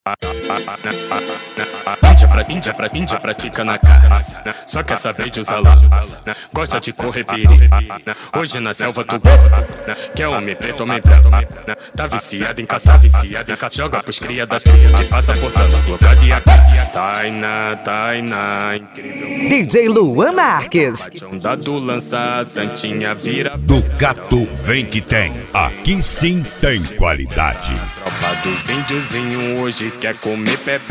Índia pratica na casa, só quer saber de usar lança. Gosta de correr perigo, hoje na selva tu volta. Quer homem preto, homem branco, tá viciado em caçar, joga pros cria da truta que passa portando blocada e aqui. Tainá, incrível. DJ Luan Marques. Onda do lança, Santinha vira. Ducato vem que tem, aqui sim tem qualidade. Tropa dos índiozinho hoje quer comer pepe.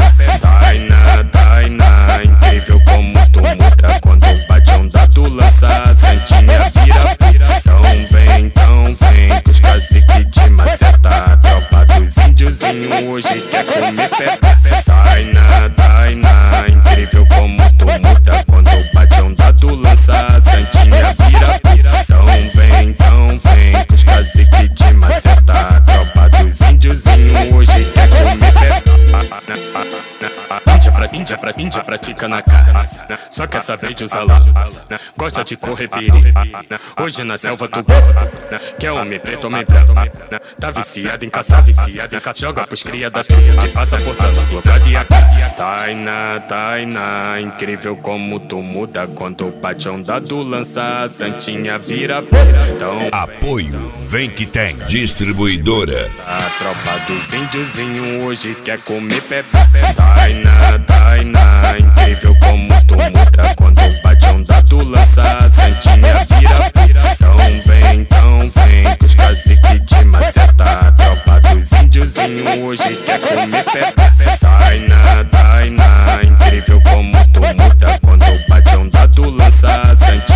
Tainá, incrível como tu muda quando bate onda do lança, Santinha vira. Então vem, que os caciques te maceta. Tropa dos índiozinho hoje quer comer pepe. Tainá, incrível como tu muda quando bate onda do lança, Santinha vira. Então vem, que os caciques te maceta. Tropa dos índiozinho hoje quer comer pepe. Índia pratica na casa, só quer saber de usar lança. Gosta de correr perigo, hoje na selva tu volta. Quer homem preto, homem branco, tá viciado em caçar, joga pros cria da truta que passa portando blocada e aqui. Tainá, incrível como tu muda quando bate onda do lança, Santinha vira. Apoio vem que tem, distribuidora. A tropa dos índiozinho hoje quer comer pepe. Tainá, incrível como tu muda quando bate onda do lança, Santinha vira. Então vem, que os caciques te maceta. A tropa dos índiozinho hoje quer comer pepe. Tainá, incrível como tu muda quando bate onda do lança, Santinha